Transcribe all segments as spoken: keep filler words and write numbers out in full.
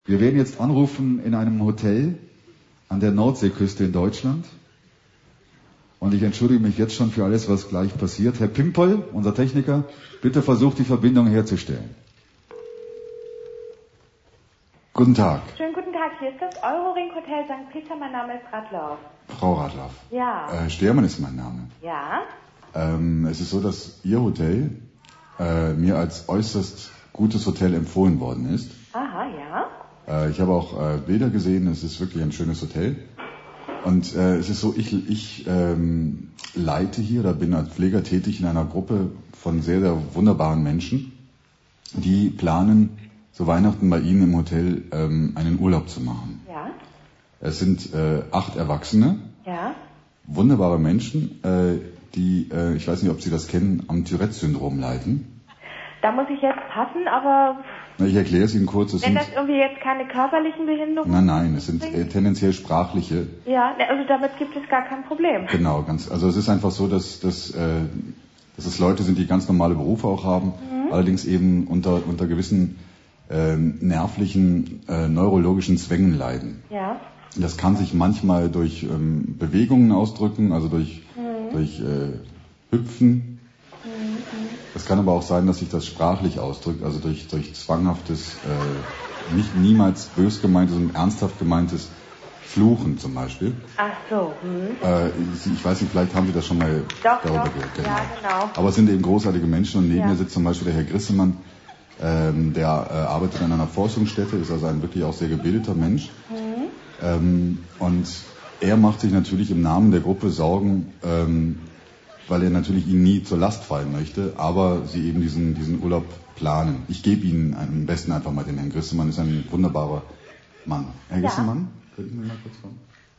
Wir werden jetzt anrufen in einem Hotel an der Nordseeküste in Deutschland. Und ich entschuldige mich jetzt schon für alles, was gleich passiert. Herr Pimpel, unser Techniker, bitte versucht die Verbindung herzustellen. Guten Tag. Schönen guten Tag, hier ist das Euroring Hotel Sankt Peter, mein Name ist Radloff. Frau Radloff. Ja. Äh, Stermann ist mein Name. Ja. Ähm, es ist so, dass Ihr Hotel äh, mir als äußerst gutes Hotel empfohlen worden ist. Aha, ja. Äh, ich habe auch äh, Bilder gesehen, es ist wirklich ein schönes Hotel. Und äh, es ist so, ich, ich ähm, leite hier oder bin als Pfleger tätig in einer Gruppe von sehr, sehr wunderbaren Menschen, die planen, zu Weihnachten bei Ihnen im Hotel ähm, einen Urlaub zu machen. Ja. Es sind äh, acht Erwachsene, Ja. wunderbare Menschen, äh, die, äh, ich weiß nicht, ob Sie das kennen, am Tourette-Syndrom leiden. Da muss ich jetzt passen, aber Na, ich erkläre es Ihnen kurz. Es wenn sind, das irgendwie jetzt keine körperlichen Behinderungen nein, nein, es sind äh, tendenziell sprachliche. Ja, ne, also damit gibt es gar kein Problem. Genau, ganz. Also es ist einfach so, dass, dass, äh, dass es Leute sind, die ganz normale Berufe auch haben, mhm. allerdings eben unter, unter gewissen äh, nervlichen, äh, neurologischen Zwängen leiden. Ja. Das kann sich manchmal durch ähm, Bewegungen ausdrücken, also durch, mhm. durch äh, Hüpfen. Mhm. Es kann aber auch sein, dass sich das sprachlich ausdrückt, also durch, durch zwanghaftes, äh, nicht niemals bös gemeintes und ernsthaft gemeintes Fluchen zum Beispiel. Ach so. Mhm. Äh, Sie, ich weiß nicht, vielleicht haben Sie das schon mal Doch, darüber doch. gehört. Genau. Ja, genau. Aber es sind eben großartige Menschen und neben ja. mir sitzt zum Beispiel der Herr Grissemann, ähm, der äh, arbeitet an einer Forschungsstätte, ist also ein wirklich auch sehr gebildeter Mensch. Mhm. Ähm, und er macht sich natürlich im Namen der Gruppe Sorgen, ähm, weil er natürlich Ihnen nie zur Last fallen möchte, aber Sie eben diesen, diesen Urlaub planen. Ich gebe Ihnen am besten einfach mal den Herrn Grissemann, ist ein wunderbarer Mann. Herr ja. Grissemann, könnten Sie mal kurz kommen?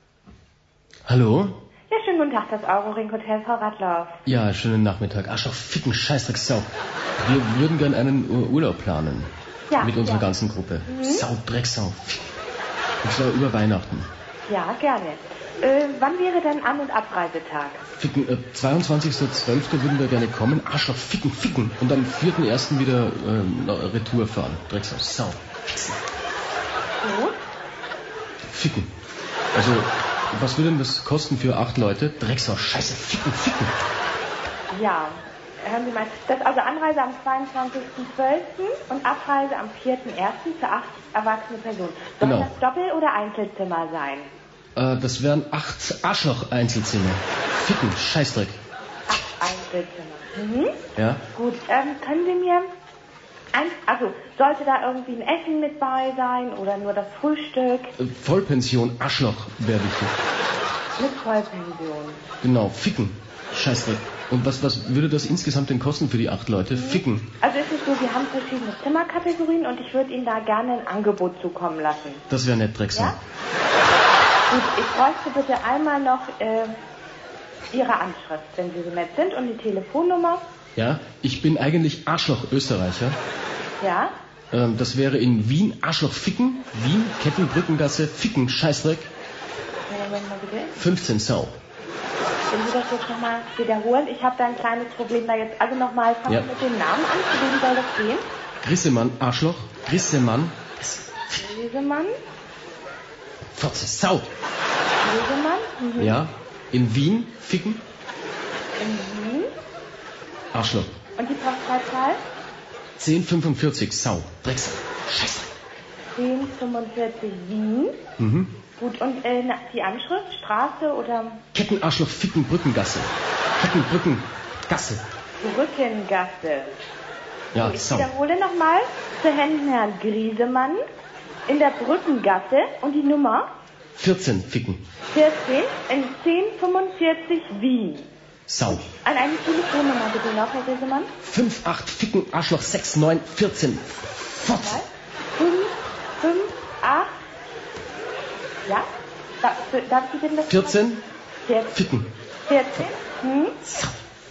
Hallo? Ja, schönen guten Tag, das Euroring Hotel, Frau Radloff. Ja, schönen Nachmittag. Arschloch, ficken, Scheißdrecksau. Wir würden gern einen Ur- Urlaub planen. Ja, mit unserer ja. ganzen Gruppe. Mhm. Sau, Drecksau. Und zwar über Weihnachten. Ja, gerne. Äh, wann wäre denn An- und Abreisetag? Ficken, äh, zweiundzwanzigster zwölfter würden wir gerne kommen. Arschloch, ficken, ficken. Und am vierten ersten wieder äh, Retour fahren. Drecksau, Sau. Fixen. Gut. Ficken. Also, was würde denn das kosten für acht Leute? Drecksau, Scheiße, ficken, ficken. Ja, hören Sie mal. Das ist also Anreise am zweiundzwanzigsten zwölften und Abreise am vierten ersten für acht erwachsene Personen. Soll Genau. das Doppel- oder Einzelzimmer sein? Äh, das wären acht Arschloch-Einzelzimmer. Ficken, Scheißdreck. Acht Einzelzimmer. Mhm. Ja? Gut, ähm, können Sie mir... Ein, also, sollte da irgendwie ein Essen mit bei sein oder nur das Frühstück? Äh, Vollpension, Arschloch wäre wichtig. Mit Vollpension. Genau, ficken. Scheißdreck. Und was, was würde das insgesamt denn kosten für die acht Leute? Mhm. Ficken. Also es ist so, wir haben verschiedene Zimmerkategorien und ich würde Ihnen da gerne ein Angebot zukommen lassen. Das wäre nett, Drecksau. Ja? Gut, ich bräuchte bitte einmal noch äh, Ihre Anschrift, wenn Sie so nett sind, und die Telefonnummer. Ja, ich bin eigentlich Arschloch-Österreicher. Ja? Ähm, das wäre in Wien, Arschloch ficken. Wien, Kettenbrückengasse, ficken, Scheißdreck. Moment mal bitte. fünfzehn Sau. Wenn Sie das jetzt nochmal wiederholen, ich habe da ein kleines Problem da jetzt. Also nochmal, fangen wir Ja. mit dem Namen an, zu wem soll das gehen? Grissemann, Arschloch. Grissemann. Lesemann. Fotze, Sau. Lesemann. Mhm. Ja, in Wien, ficken. In Wien. Arschloch. Und die Postleitzahl? zehn fünfundvierzig, Sau. Drecksau. Scheißdreck. zehn fünfundvierzig Wien. Mhm. Gut, und äh, na, die Anschrift? Straße oder Kettenarschloch, ficken, Brückengasse. Kettenbrückengasse. Brückengasse? Ja, Ich Sau. wiederhole nochmal. Zu Händen Herrn Griesemann in der Brückengasse und die Nummer vierzehn, ficken. vierzehn in zehn fünfundvierzig Wien. Sau. An eine Telefonnummer bitte noch, Herr Griesemann. fünf acht, ficken, Arschloch, sechs neun, vierzehn. Fotze. fünf, fünf, acht. Ja? Da, darf ich bitte das? vierzehn, vierzehn. ficken. vierzehn. Hm? Sau.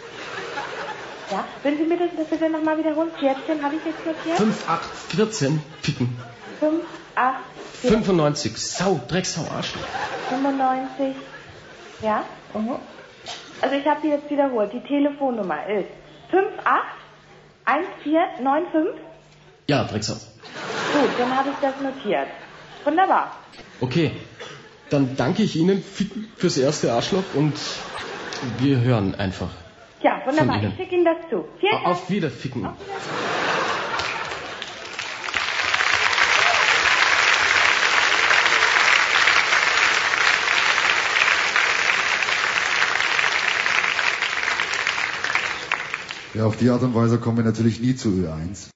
Ja, wenn Sie mir das, das bitte nochmal wiederholen. vierzehn habe ich jetzt notiert. fünf acht, vierzehn, ficken. fünf, acht, vierzehn. fünfundneunzig, Sau, Drecksau, Arschloch. fünfundneunzig. Ja? Mhm. Also ich habe die jetzt wiederholt. Die Telefonnummer ist fünf acht eins vier neun fünf. Ja, Drecksau. Gut, dann habe ich das notiert. Wunderbar. Okay, dann danke ich Ihnen fürs erste Arschloch und wir hören einfach. Ja, wunderbar. Ich schicke Ihnen das zu. Vielen Dank. Auf Wiederficken. Auf Wiedersehen. Ja, auf die Art und Weise kommen wir natürlich nie zu Ö eins.